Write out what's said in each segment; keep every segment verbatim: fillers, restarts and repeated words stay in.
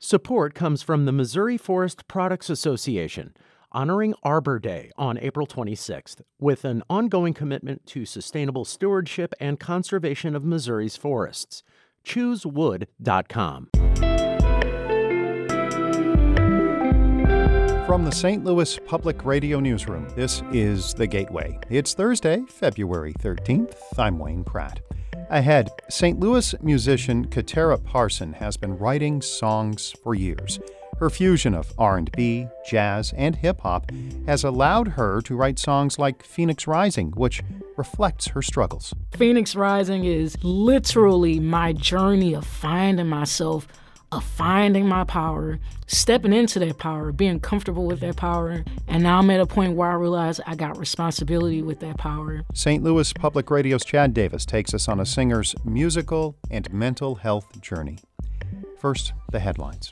Support comes from the Missouri Forest Products Association, honoring Arbor Day on April twenty-sixth, with an ongoing commitment to sustainable stewardship and conservation of Missouri's forests. choose wood dot com. From the Saint Louis Public Radio Newsroom, this is The Gateway. It's Thursday, February thirteenth. I'm Wayne Pratt. Ahead, Saint Louis musician Katera Parson has been writing songs for years. Her fusion of R and B, jazz, and hip-hop has allowed her to write songs like Phoenix Rising, which reflects her struggles. Phoenix Rising is literally my journey of finding myself, of finding my power, stepping into that power, being comfortable with that power. And now I'm at a point where I realize I got responsibility with that power. Saint Louis Public Radio's Chad Davis takes us on a singer's musical and mental health journey. First, the headlines.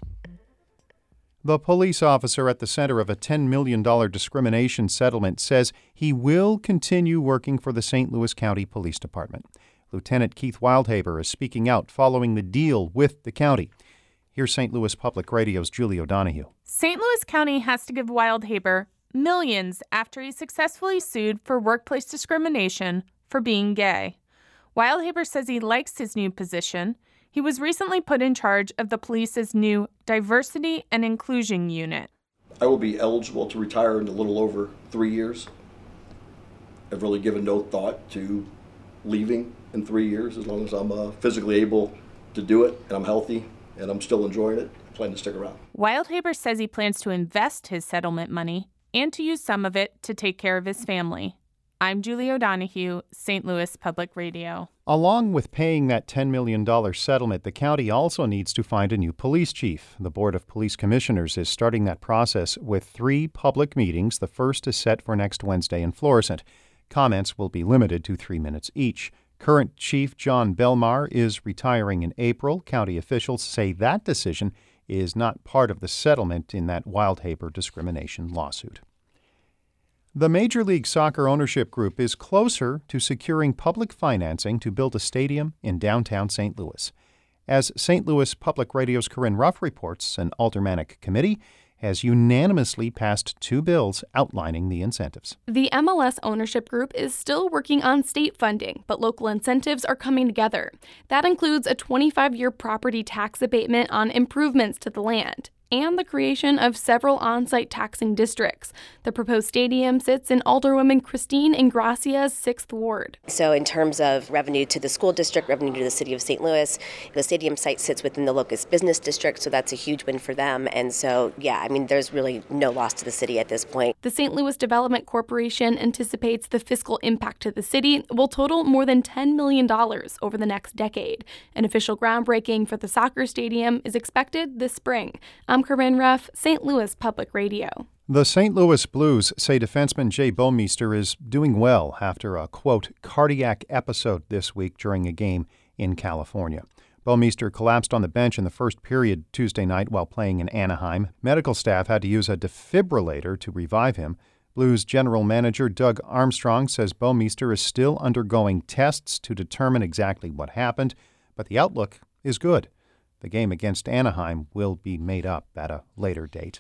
The police officer at the center of a ten million dollars discrimination settlement says he will continue working for the Saint Louis County Police Department. Lieutenant Keith Wildhaber is speaking out following the deal with the county. Here's Saint Louis Public Radio's Julie O'Donoghue. Saint Louis County has to give Wildhaber millions after he successfully sued for workplace discrimination for being gay. Wildhaber says he likes his new position. He was recently put in charge of the police's new Diversity and Inclusion Unit. I will be eligible to retire in a little over three years. I've really given no thought to leaving in three years as long as I'm uh, physically able to do it and I'm healthy and I'm still enjoying it. I plan to stick around. Wildhaber says he plans to invest his settlement money and to use some of it to take care of his family. I'm Julie O'Donoghue, Saint Louis Public Radio. Along with paying that ten million dollars settlement, the county also needs to find a new police chief. The Board of Police Commissioners is starting that process with three public meetings. The first is set for next Wednesday in Florissant. Comments will be limited to three minutes each. Current Chief John Belmar is retiring in April. County officials say that decision is not part of the settlement in that Wildhaber discrimination lawsuit. The Major League Soccer ownership group is closer to securing public financing to build a stadium in downtown Saint Louis. As Saint Louis Public Radio's Corinne Ruff reports, an aldermanic committee has unanimously passed two bills outlining the incentives. The M L S ownership group is still working on state funding, but local incentives are coming together. That includes a twenty-five-year property tax abatement on improvements to the land and the creation of several on-site taxing districts. The proposed stadium sits in Alderwoman Christine Ingracia's sixth Ward. So in terms of revenue to the school district, revenue to the city of Saint Louis, the stadium site sits within the Locust Business District, so that's a huge win for them. And so, yeah, I mean, there's really no loss to the city at this point. The Saint Louis Development Corporation anticipates the fiscal impact to the city will total more than ten million dollars over the next decade. An official groundbreaking for the soccer stadium is expected this spring. I'm Corinne Ruff, Saint Louis Public Radio. The Saint Louis Blues say defenseman Jay Bouwmeester is doing well after a, quote, cardiac episode this week during a game in California. Bouwmeester collapsed on the bench in the first period Tuesday night while playing in Anaheim. Medical staff had to use a defibrillator to revive him. Blues general manager Doug Armstrong says Bouwmeester is still undergoing tests to determine exactly what happened, but the outlook is good. The game against Anaheim will be made up at a later date.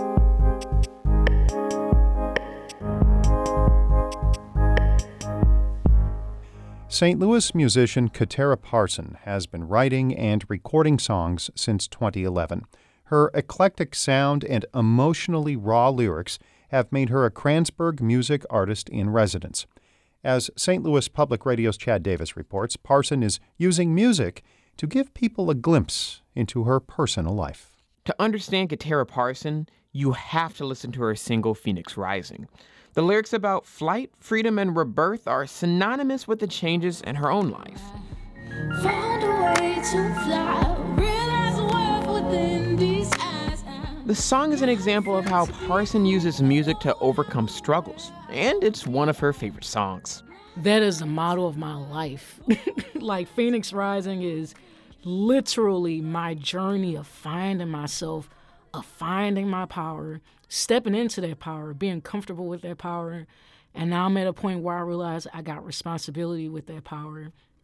Saint Louis musician Katera Parson has been writing and recording songs since twenty eleven. Her eclectic sound and emotionally raw lyrics have made her a Kranzberg Music Artist in Residence. As Saint Louis Public Radio's Chad Davis reports, Parson is using music to give people a glimpse into her personal life. To understand Katera Parson, you have to listen to her single, Phoenix Rising. The lyrics about flight, freedom, and rebirth are synonymous with the changes in her own life. Found a way to fly, realize the world within these eyes. The song is an example of how Parson uses music to overcome struggles, and it's one of her favorite songs. That is the motto of my life. Like, Phoenix Rising is literally my journey of finding myself, of finding my power, stepping into that power, being comfortable with that power. And now I'm at a point where I realize I got responsibility with that power.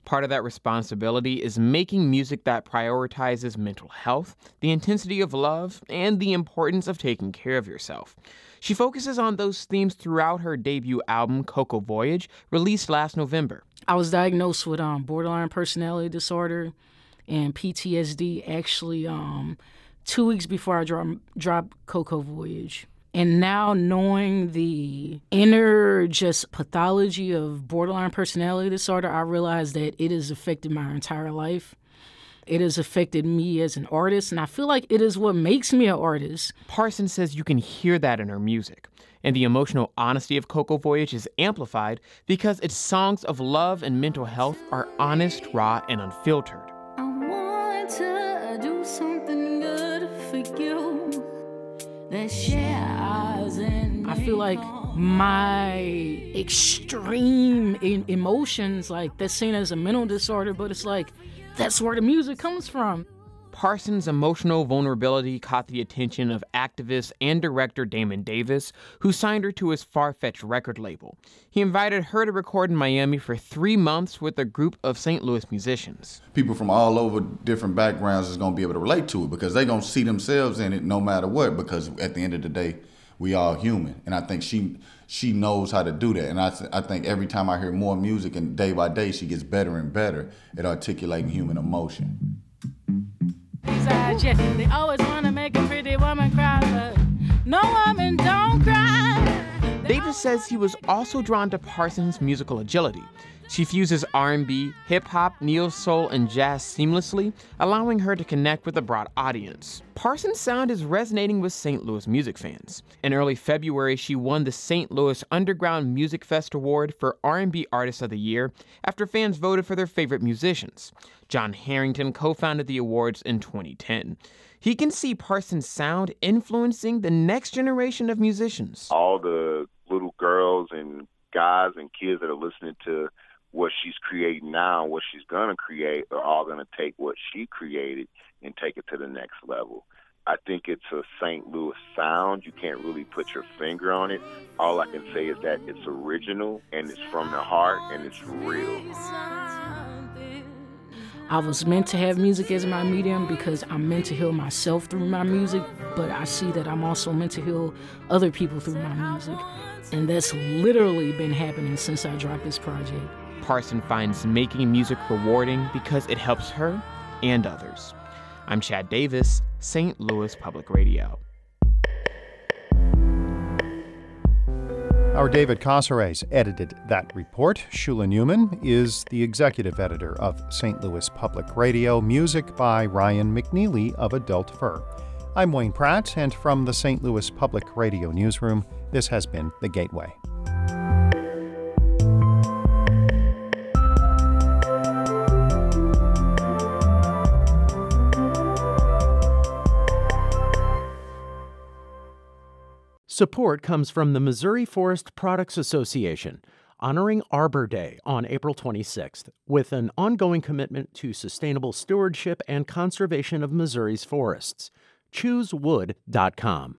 Part of that responsibility is making music that prioritizes mental health, the intensity of love, and the importance of taking care of yourself. She focuses on those themes throughout her debut album, Cocoa Voyage, released last November. I was diagnosed with um, borderline personality disorder and P T S D actually um, two weeks before I dro- dropped Cocoa Voyage. And now knowing the inner just pathology of borderline personality disorder, I realize that it has affected my entire life. It has affected me as an artist, and I feel like it is what makes me an artist. Parsons says you can hear that in her music. And the emotional honesty of Cocoa Voyage is amplified because its songs of love and mental health are honest, raw, and unfiltered. I want to do something good for you that shares and I feel like my extreme in- emotions, like that's seen as a mental disorder, but it's like that's where the music comes from. Parsons' emotional vulnerability caught the attention of activist and director Damon Davis, who signed her to his Farfetch record label. He invited her to record in Miami for three months with a group of Saint Louis musicians. People from all over different backgrounds is going to be able to relate to it because they're going to see themselves in it no matter what, because at the end of the day, we all human. And I think she she knows how to do that. And I, th- I think every time I hear more music and day by day, she gets better and better at articulating human emotion. They always want to make a pretty woman cry, but no woman don't cry. Davis says he was also drawn to Parsons' musical agility. She fuses R and B, hip-hop, neo-soul, and jazz seamlessly, allowing her to connect with a broad audience. Parsons' sound is resonating with Saint Louis music fans. In early February, she won the Saint Louis Underground Music Fest Award for R and B Artist of the Year after fans voted for their favorite musicians. John Harrington co-founded the awards in twenty ten. He can see Parsons' sound influencing the next generation of musicians. All the little girls and guys and kids that are listening to what she's creating now, what she's going to create, are all going to take what she created and take it to the next level. I think it's a Saint Louis sound. You can't really put your finger on it. All I can say is that it's original and it's from the heart and it's real. I was meant to have music as my medium because I'm meant to heal myself through my music, but I see that I'm also meant to heal other people through my music. And that's literally been happening since I dropped this project. Parson finds making music rewarding because it helps her and others. I'm Chad Davis, Saint Louis Public Radio. Our David Casares edited that report. Shula Newman is the executive editor of Saint Louis Public Radio. Music by Ryan McNeely of Adult Fur. I'm Wayne Pratt, and from the Saint Louis Public Radio newsroom, this has been The Gateway. Support comes from the Missouri Forest Products Association, honoring Arbor Day on April twenty-sixth, with an ongoing commitment to sustainable stewardship and conservation of Missouri's forests. choose wood dot com.